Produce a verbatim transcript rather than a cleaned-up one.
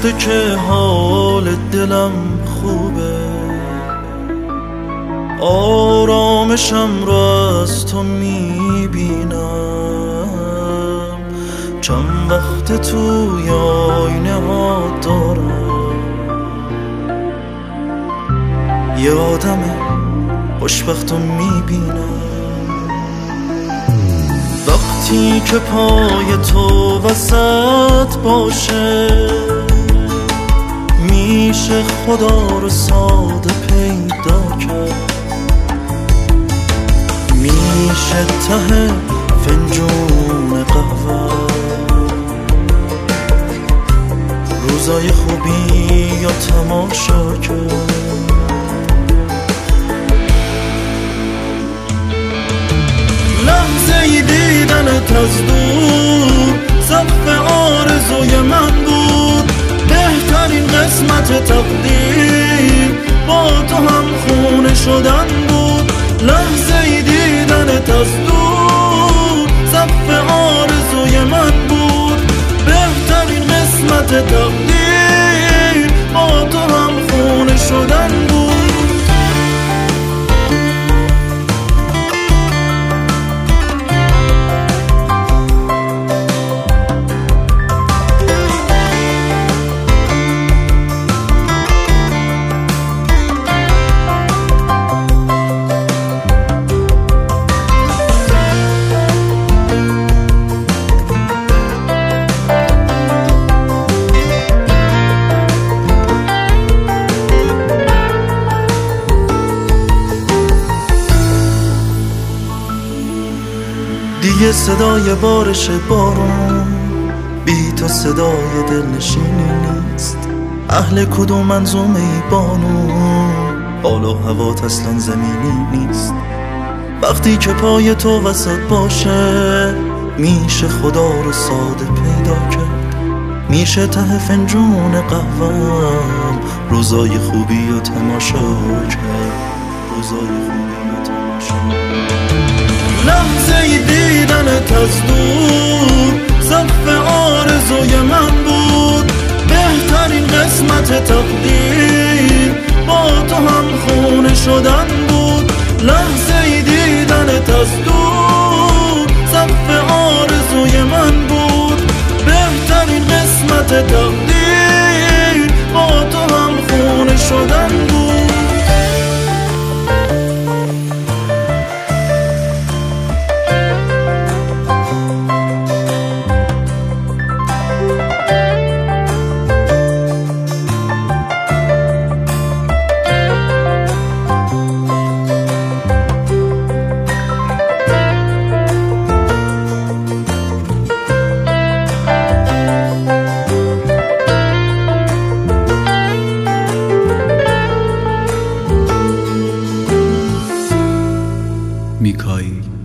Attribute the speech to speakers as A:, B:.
A: گفته که حال دلم خوبه، آرامشم را از تو میبینم. چند وقت توی آینه ها دارم یه آدم خوشبخت رو میبینم. وقتی که پای تو وسط باشه میشه خدا رو ساده پیدا کرد، میشه ته فنجون قهوه روزای خوبی یا تماشا کرد. لحظه ای دیدنت از دور سقف آرزوی من بود، بهترین قسمت تقدیر با تو هم خونه شدن بود. لحظه ای دیدنت از دور سقف آرزوی من بود، بهترین قسمت تقدیر با تو هم خونه شدن بود. دیگه صدای بارش بارون بی تو صدای دلنشینی نیست. اهل کدوم منظومه ای بانو حال و هوات اصلا زمینی نیست. وقتی که پای تو وسط باشه میشه خدا رو ساده پیدا کرد، میشه ته فنجون قهوه‌ام روزای خوبی رو تماشا کرد، روزای خوبی رو تماشا کرد. لحظه ای دیدنت از دور سقف آرزوی من بود، بهترین قسمت تقدیر با تو هم خونه شدن بود. لحظه ای دیدنت از دور سقف آرزوی من بود، بهترین قسمت تقدیر با تو هم خونه شدن بود.
B: میکائیل